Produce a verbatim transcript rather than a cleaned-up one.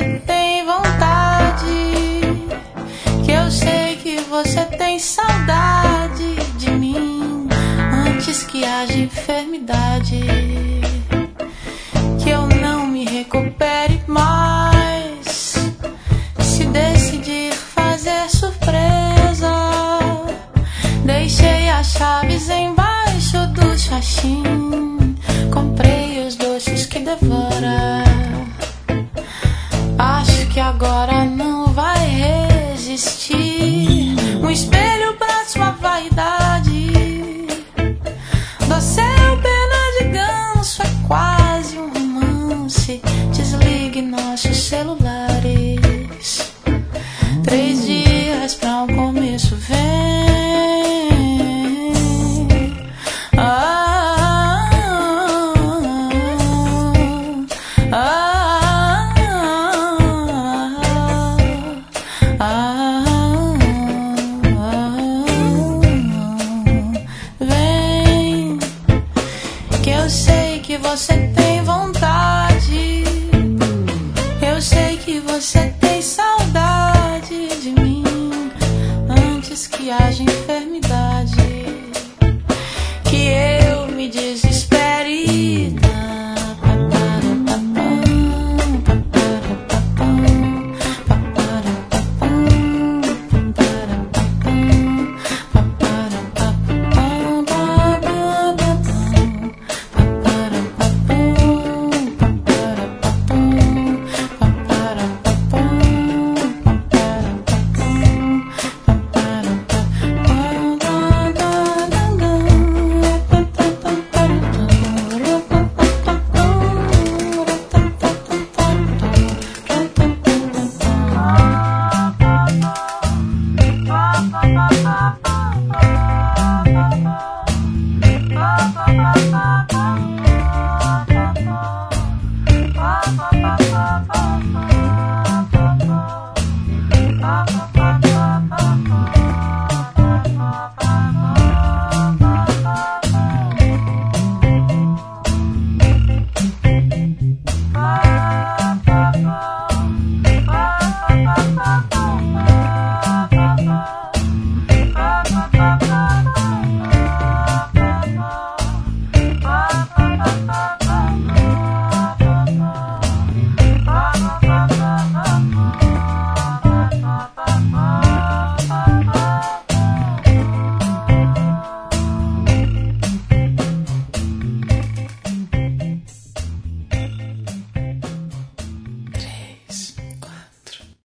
você tem vontade, que eu sei que você tem saudade de mim antes que haja enfermidade, que eu não me recupere mais. Se decidir fazer surpresa, deixei as chaves embaixo do xaxim, comprei os doces que devora. Acho que agora não vai resistir. Um espelho pra sua vaidade, dossel, pena de ganso, é quase um romance. Desligue nossos celulares. Três dias pra um começo, vem. Ah, ah, ah, ah, ah, vem, que eu sei que você tem vontade, eu sei que você